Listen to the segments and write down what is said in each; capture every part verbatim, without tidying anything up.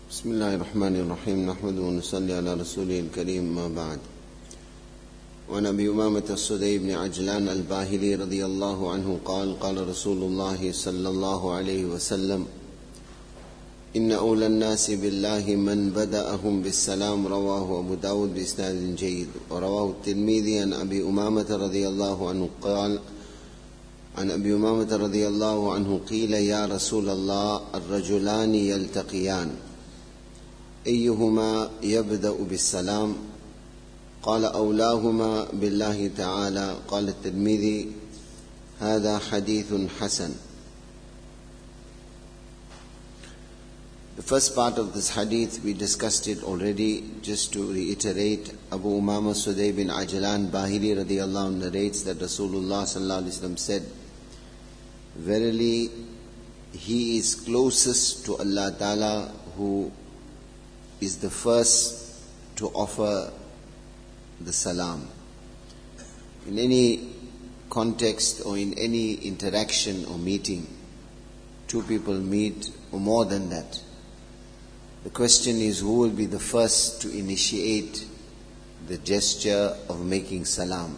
بسم الله الرحمن الرحيم نحمده ونصلي على رسوله الكريم ما بعد. وعن أبي أمامة السدي بن عجلان الباهلي رضي الله عنه قال قال رسول الله صلى الله عليه وسلم إن أولى الناس بالله من بدأهم بالسلام. رواه أبو داود بإسناد جيد. ورواه الترمذي عن أبي أمامة رضي الله عنه قال عن أبي أمامة رضي الله عنه قيل يا رسول الله الرجلان يلتقيان أيهما يبدأ بالسلام؟ قال أولاهما بالله تعالى. قال الترمذي هذا حديث حسن. The first part of this hadith, we discussed it already. Just to reiterate, Abu Umama Sudai bin Ajlan Bahili radiyallahu anhu narrates that Rasulullah sallallahu alaihi wasallam said, verily, he is closest to Allah Ta'ala who is the first to offer the salam. In any context or in any interaction or meeting, two people meet or more than that. The question is, who will be the first to initiate the gesture of making salam?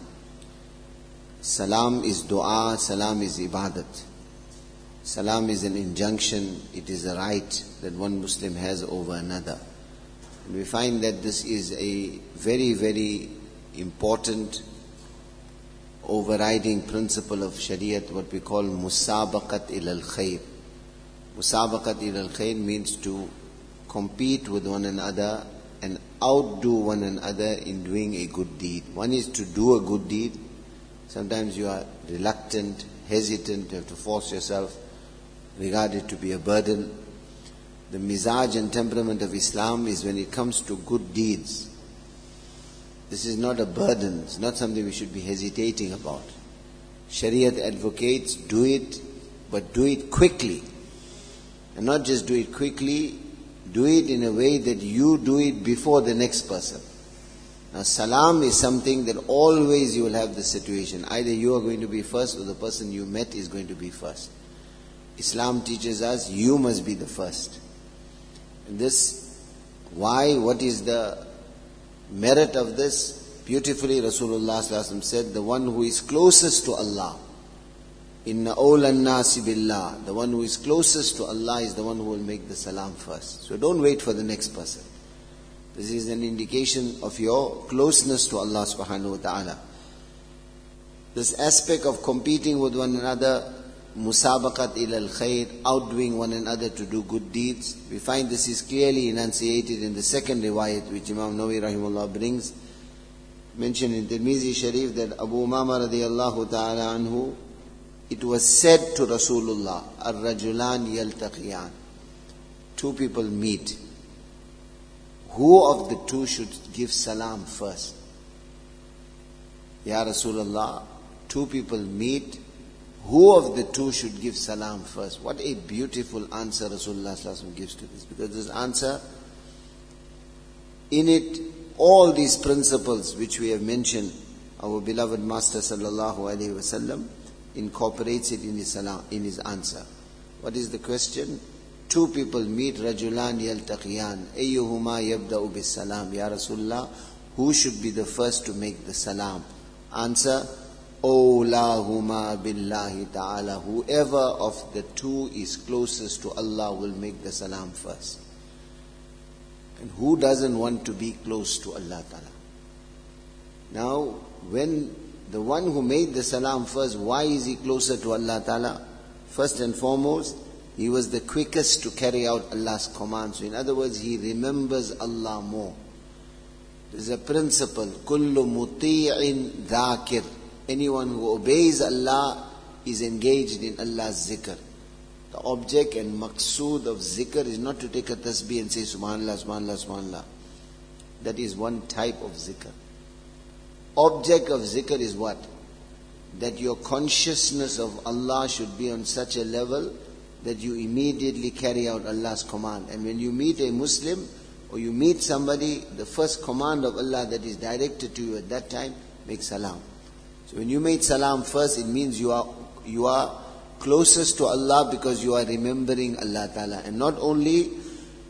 Salam is dua, salam is ibadat. Salam is an injunction, it is a right that one Muslim has over another. And we find that this is a very, very important overriding principle of Shariat, what we call musabaqat ilal khair. Musabaqat ilal khair means to compete with one another and outdo one another in doing a good deed. One is to do a good deed. Sometimes you are reluctant, hesitant, you have to force yourself, regard it to be a burden. The mizaj and temperament of Islam is when it comes to good deeds. This is not a burden, it's not something we should be hesitating about. Shariat advocates, do it, but do it quickly. And not just do it quickly, do it in a way that you do it before the next person. Now salam is something that always you will have the situation. Either you are going to be first or the person you met is going to be first. Islam teaches us you must be the first. And this, why, what is the merit of this? Beautifully Rasulullah sallallahu alaihi wasallam said, the one who is closest to Allah, Inna awla nasi billah, the one who is closest to Allah is the one who will make the salam first. So don't wait for the next person. This is an indication of your closeness to Allah subhanahu wa ta'ala. This aspect of competing with one another, musabaqat ilal khair, outdoing one another to do good deeds, we find this is clearly enunciated in the second riwayat which Imam Nawawi rahimahullah brings, mentioned in Tirmizi Sharif, that Abu Umama radiyallahu ta'ala anhu, it was said to Rasulullah, Ar-Rajulan yaltaqiyan, two people meet. Who of the two should give salam first? Ya Rasulullah, two people meet. Who of the two should give salam first? What a beautiful answer Rasulullah sallallahu alaihi wasallam gives to this. Because this answer, in it, all these principles which we have mentioned, our beloved Master sallallahu alaihi wasallam incorporates it in his salam, in his answer. What is the question? Two people meet, rajulan yaltaqiyan, ayyuhuma yabda'u bis salam. Ya Rasulullah, who should be the first to make the salam? Answer, awlahuma billahi ta'ala. Whoever of the two is closest to Allah will make the salam first. And who doesn't want to be close to Allah Ta'ala? Now, when the one who made the salam first, why is he closer to Allah Ta'ala? First and foremost, he was the quickest to carry out Allah's commands. So in other words, he remembers Allah more. There's a principle, kullu muti'in dhakir. Anyone who obeys Allah is engaged in Allah's zikr. The object and maqsood of zikr is not to take a tasbih and say subhanallah, subhanallah, subhanallah. That is one type of zikr. Object of zikr is what? That your consciousness of Allah should be on such a level that you immediately carry out Allah's command. And when you meet a Muslim or you meet somebody, the first command of Allah that is directed to you at that time, make salam. So when you made salam first, it means you are you are closest to Allah because you are remembering Allah Ta'ala. And not only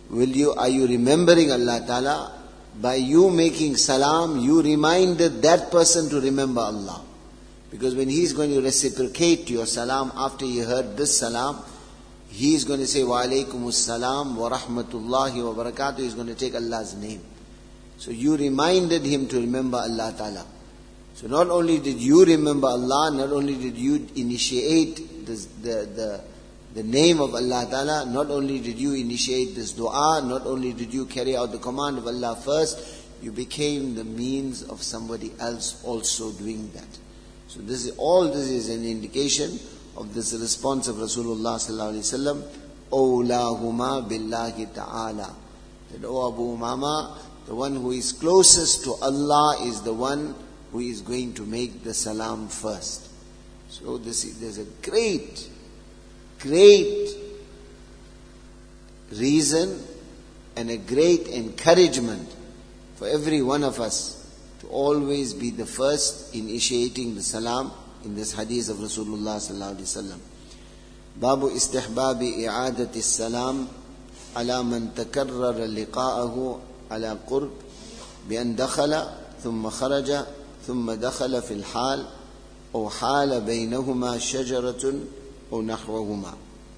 will you, are you remembering Allah Ta'ala? By you making salam, you reminded that person to remember Allah. Because when he is going to reciprocate your salam after he heard this salam, he is going to say, wa alaykumus salam wa rahmatullahi wa barakatuh. He is going to take Allah's name. So you reminded him to remember Allah Ta'ala. So not only did you remember Allah, not only did you initiate this, the, the, the name of Allah Ta'ala, not only did you initiate this dua, not only did you carry out the command of Allah first, you became the means of somebody else also doing that. So this is, all this is an indication of this response of Rasulullah Sallallahu Alaihi Wasallam, Awlahuma billahi ta'ala. That, O Abu Umama, the one who is closest to Allah is the one who is going to make the salam first. So this is, there's a great, great reason and a great encouragement for every one of us to always be the first initiating the salam in this hadith of Rasulullah Sallallahu Alaihi Wasallam. Babu istihbabi i'adati salam ala man takarrara liqa'ahu ala qurb bi an dakhala thumma kharaja ثم دخل في الحال أو حال بينهما شجرة أو نحوهما.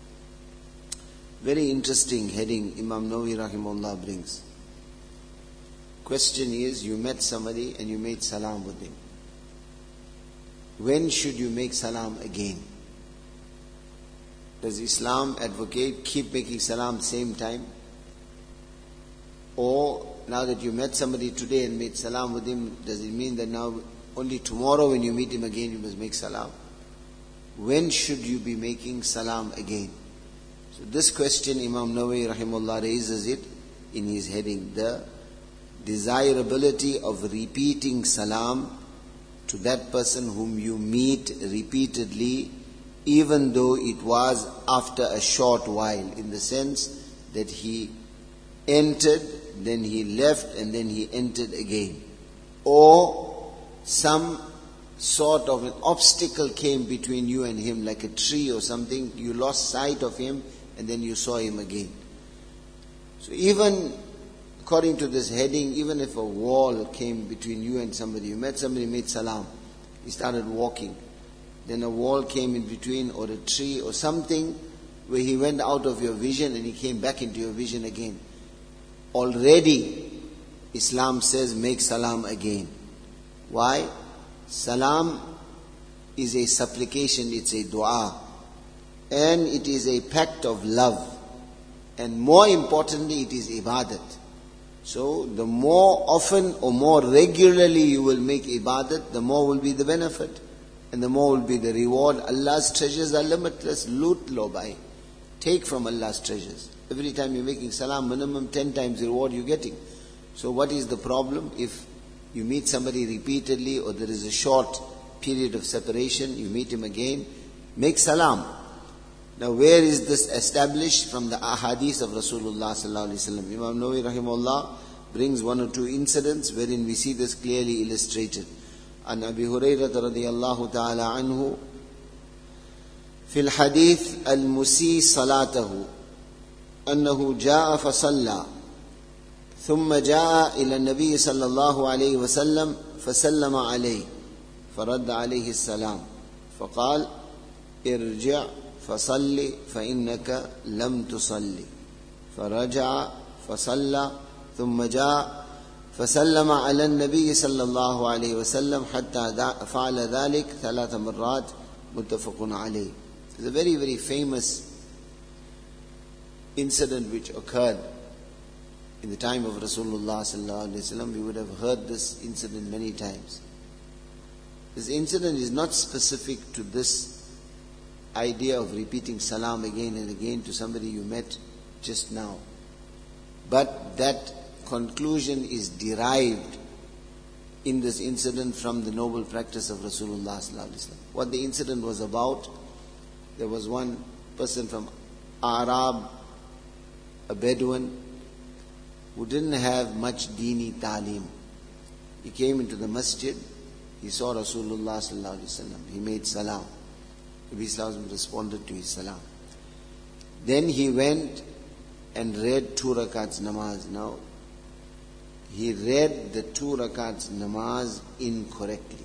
Very interesting heading Imam Nawawi rahimahullah brings. Question is, you met somebody and you made salam with him. When should you make salam again? Does Islam advocate keep making salam same time? Or now that you met somebody today and made salam with him, does it mean that now only tomorrow when you meet him again you must make salam? When should you be making salam again? So this question Imam Nawawi rahimahullah raises it in his heading, the desirability of repeating salam to that person whom you meet repeatedly, even though it was after a short while, in the sense that he entered, then he left, and then he entered again. Or some sort of an obstacle came between you and him, like a tree or something. You lost sight of him, and then you saw him again. So even according to this heading, even if a wall came between you and somebody, you met somebody, made salam, he started walking, then a wall came in between, or a tree or something, where he went out of your vision and he came back into your vision again. Already, Islam says make salam again. Why? Salam is a supplication, it's a dua. And it is a pact of love. And more importantly, it is ibadat. So, the more often or more regularly you will make ibadat, the more will be the benefit. And the more will be the reward. Allah's treasures are limitless. Loot lo bhai. Take from Allah's treasures. Every time you're making salam, minimum ten times the reward you're getting. So what is the problem? If you meet somebody repeatedly, or there is a short period of separation, you meet him again, make salam. Now where is this established? From the ahadith of Rasulullah Sallallahu Alaihi Wasallam. Imam Nawawi rahimahullah brings one or two incidents wherein we see this clearly illustrated. An Abi Hurairah radiyallahu ta'ala anhu, في الحديث المسيء صلاته أنه جاء فصلى ثم جاء إلى النبي صلى الله عليه وسلم فسلم عليه فرد عليه السلام فقال ارجع فصلي فإنك لم تصلي فرجع فصلى ثم جاء فسلم على النبي صلى الله عليه وسلم حتى فعل ذلك ثلاث مرات متفق عليه. It's a very very famous incident which occurred in the time of Rasulullah Sallallahu Alaihi Wasallam. We would have heard this incident many times. This incident is not specific to this idea of repeating salam again and again to somebody you met just now. But that conclusion is derived in this incident from the noble practice of Rasulullah Sallallahu Alaihi Wasallam. What the incident was about, there was one person from Arab, a Bedouin, who didn't have much dini ta'lim. He came into the masjid, he saw Rasulullah Sallallahu Alaihi Wasallam, he made salam. Nabi Sallallahu Alaihi Wasallam responded to his salam. Then he went and read two rakats namaz. Now, he read the two rakats namaz incorrectly.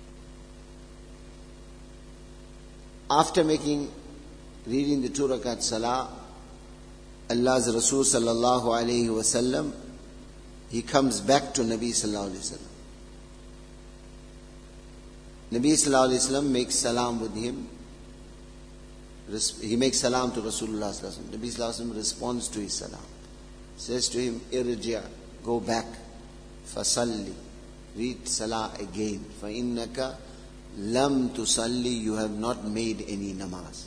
After making, reading the two rakat salah, Allah's Rasul sallallahu alayhi wasallam, he comes back to Nabi sallallahu alayhi wasallam. Nabi sallallahu alayhi wasallam makes salam with him. He makes salam to Rasulullah sallallahu alayhi wasallam. Nabi sallallahu alayhi wasallam responds to his salam. Says to him, irji', go back. Fasalli, read salah again. فَإِنَّكَ lam tusalli, you have not made any namaz.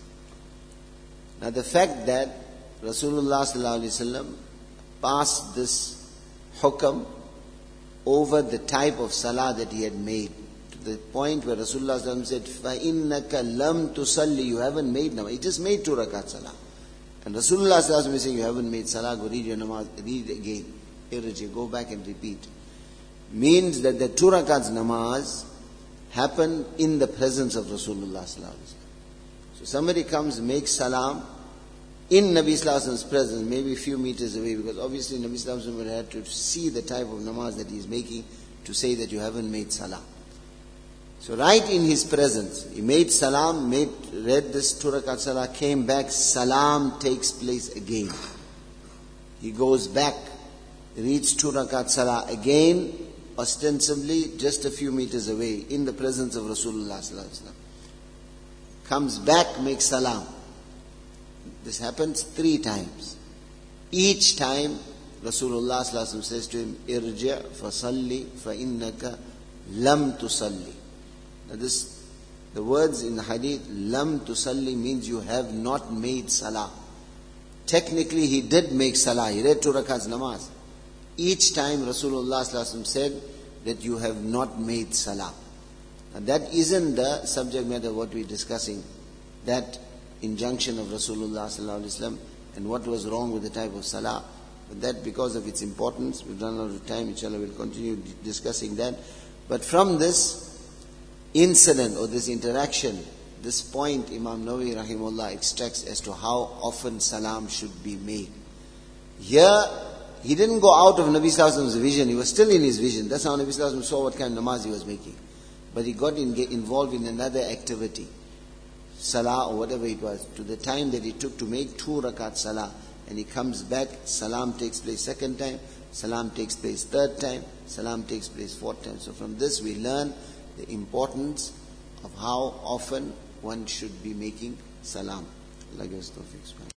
Now the fact that Rasulullah sallallahu alaihi wasallam passed this hukam over the type of salah that he had made, to the point where Rasulullah sallallahu alaihi wasallam said, فَإِنَّكَ lam tusalli, you haven't made namaz. He just made two rakat salah. And Rasulullah sallallahu alaihi wasallam is saying, you haven't made salah, go read your namaz, read again. Irji, go back and repeat. Means that the two rakats namaz happened in the presence of Rasulullah sallallahu alaihi wasallam. So somebody comes, makes salam in Nabi sallallahu alaihi wasallam's presence, maybe a few meters away, because obviously Nabi sallallahu alaihi wasallam would have to see the type of namaz that he is making to say that you haven't made salah. So right in his presence, he made salam, made, read this two rakat salah, came back, salam takes place again. He goes back, reads two rakat salah again, ostensibly just a few meters away, in the presence of Rasulullah sallallahu alaihi wasallam. Comes back, makes salam. This happens three times. Each time, Rasulullah sallallahu alaihi wasallam says to him, irji' fasalli fa innaka lam tusalli. Now this, the words in the hadith, lam tusalli, means you have not made salah. Technically, he did make salah. He read two rakats namaz. Each time Rasulullah sallallahu alaihi wasallam said that you have not made salah. And that isn't the subject matter of what we're discussing. That injunction of Rasulullah sallallahu alaihi wasallam and what was wrong with the type of salah. But that, because of its importance, we've run out of time. Inshallah, we'll continue discussing that. But from this incident or this interaction, this point Imam Nawawi rahimahullah extracts as to how often salam should be made. Here, he didn't go out of Nabi sallallahu alaihi wasallam's vision. He was still in his vision. That's how Nabi sallallahu alaihi wasallam saw what kind of namaz he was making. But he got in, involved in another activity, salah or whatever it was, to the time that he took to make two rakat salah. And he comes back, salam takes place second time, salam takes place third time, salam takes place fourth time. So from this we learn the importance of how often one should be making salam. Allah gives tawfiq.